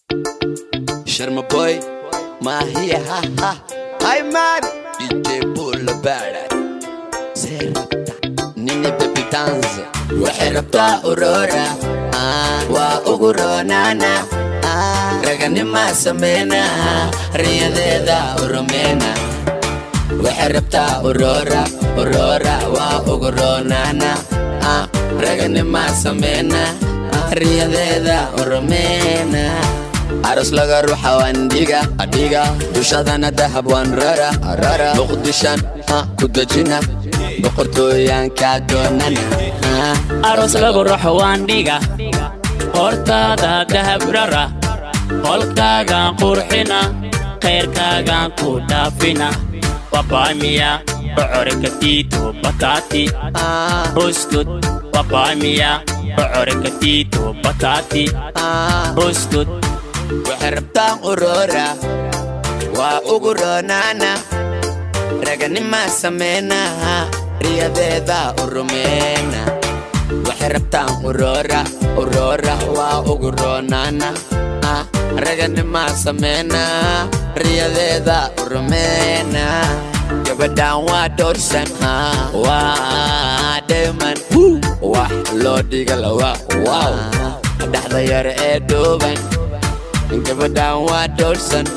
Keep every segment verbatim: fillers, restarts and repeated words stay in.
Sharma boy, my here, ha ha. Hi man, D J pull the bad. Serapta, Nini baby dance. Waherapta Aurora, ah, wa uguro nana, ah, ragani masamena, riyadeda urumena. Waherapta Aurora, Aurora, wa uguro nana, ah, ragani masamena, riyadeda urumena. Aros laga ruuxa waan dhiga adhiga dushadana dahab waan rara rara muqdishan ku dajina boqortooyanka doonana aros laga ruuxa waan dhiga hortaada dahab rara qolkaaga qurxina khayrkaaga ku dhaafina babamiya bocorka tiito batati buskud babamiya bocorka tiito batati buskud Waherapta Aurora, wa uguro nana, ragani masamena, riyadeda urumena. Waherapta Aurora, Aurora, wa uguro nana, ah, ragani masamena, riyadeda urumena. Gabadhan wa dorsan, ah, wa deman, wa lodiga lawa, wow, daxda yar ee duban. Gabadhan waa doorsan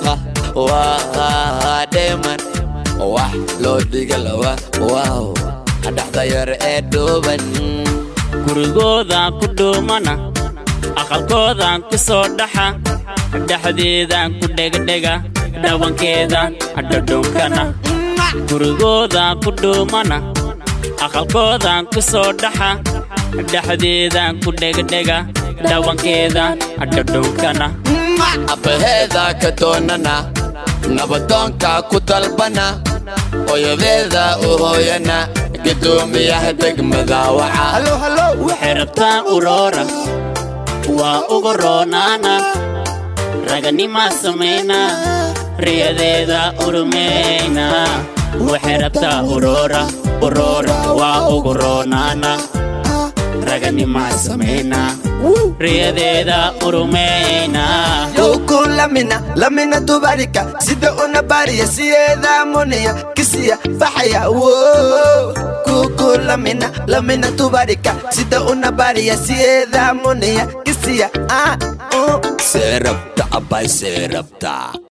waa deeman wax loo dhiga lawa wow dhaxda yar ee dhuuban gurigooda ku dhuumana aqalkooda ku soo dhaxa dhaxdeeda ku dhegdhega dhawankeeda dhadhunkana gurigooda ku dhuumana aqalkooda ku soo dhaxa dhaxdeeda ku dhegdhega dhawankeeda dhadhunkana Abaheeda ka doonana nabadoonka ku dalbana hooyadeeda u hooyana gudoomiyaha degmada waca Waherapta Aurora waa ugu roonana raganima sameyna riyadeeda urumeyna Waherapta Aurora Aurora waa ugu roonana raganima sameyna riyadeda urumeyna Yuku lamina lamina tubarika sida una bariya siyeda monia kisiya fahaya wo Kuku lamina lamina tubarika sida una bariya siyeda monia kisiya ah oh Serapta abay serapta